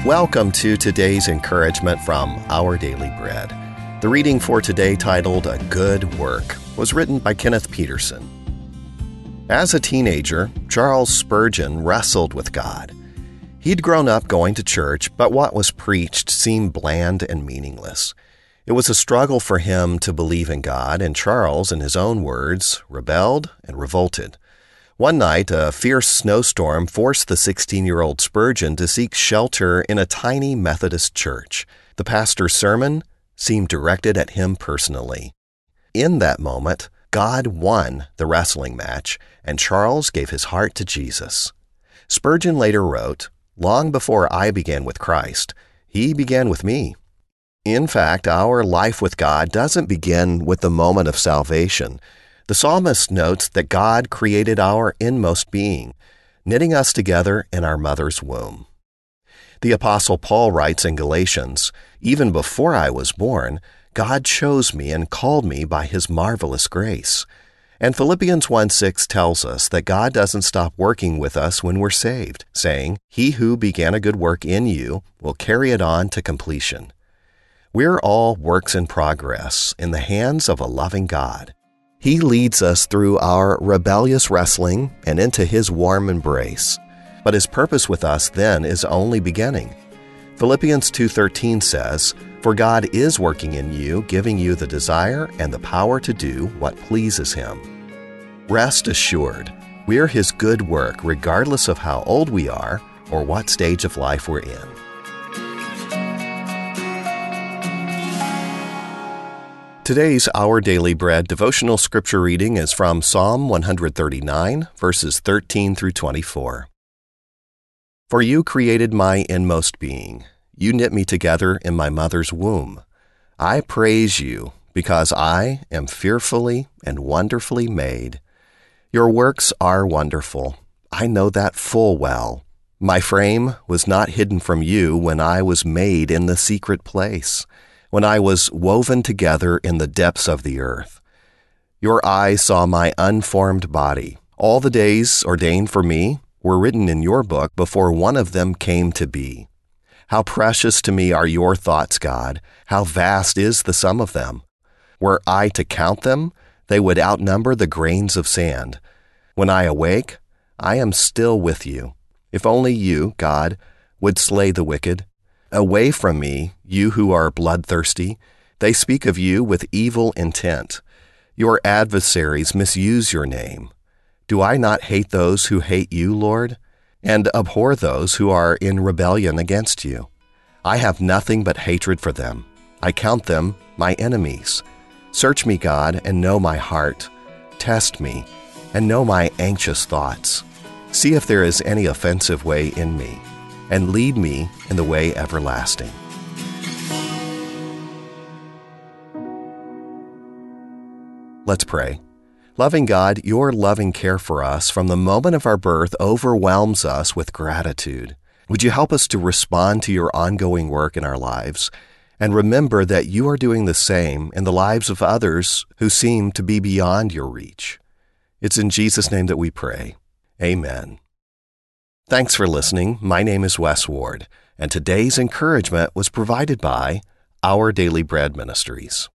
Welcome to today's encouragement from Our Daily Bread. The reading for today, titled A Good Work, was written by Kenneth Peterson. As a teenager, Charles Spurgeon wrestled with God. He'd grown up going to church, but what was preached seemed bland and meaningless. It was a struggle for him to believe in God, and Charles, in his own words, rebelled and revolted. One night, a fierce snowstorm forced the 16-year-old Spurgeon to seek shelter in a tiny Methodist church. The pastor's sermon seemed directed at him personally. In that moment, God won the wrestling match, and Charles gave his heart to Jesus. Spurgeon later wrote, "Long before I began with Christ, He began with me." In fact, our life with God doesn't begin with the moment of salvation. The psalmist notes that God created our inmost being, knitting us together in our mother's womb. The Apostle Paul writes in Galatians, "Even before I was born, God chose me and called me by His marvelous grace." And Philippians 1:6 tells us that God doesn't stop working with us when we're saved, saying, "He who began a good work in you will carry it on to completion." We're all works in progress in the hands of a loving God. He leads us through our rebellious wrestling and into His warm embrace. But His purpose with us then is only beginning. Philippians 2:13 says, "For God is working in you, giving you the desire and the power to do what pleases Him." Rest assured, we're His good work regardless of how old we are or what stage of life we're in. Today's Our Daily Bread devotional scripture reading is from Psalm 139, verses 13 through 24. For you created my inmost being. You knit me together in my mother's womb. I praise you because I am fearfully and wonderfully made. Your works are wonderful. I know that full well. My frame was not hidden from you when I was made in the secret place, when I was woven together in the depths of the earth. Your eyes saw my unformed body. All the days ordained for me were written in your book before one of them came to be. How precious to me are your thoughts, God. How vast is the sum of them. Were I to count them, they would outnumber the grains of sand. When I awake, I am still with you. If only you, God, would slay the wicked. Away from me, you who are bloodthirsty. They speak of you with evil intent. Your adversaries misuse your name. Do I not hate those who hate you, Lord, and abhor those who are in rebellion against you? I have nothing but hatred for them. I count them my enemies. Search me, God, and know my heart. Test me, and know my anxious thoughts. See if there is any offensive way in me, and lead me in the way everlasting. Let's pray. Loving God, your loving care for us from the moment of our birth overwhelms us with gratitude. Would you help us to respond to your ongoing work in our lives and remember that you are doing the same in the lives of others who seem to be beyond your reach? It's in Jesus' name that we pray. Amen. Thanks for listening. My name is Wes Ward, and today's encouragement was provided by Our Daily Bread Ministries.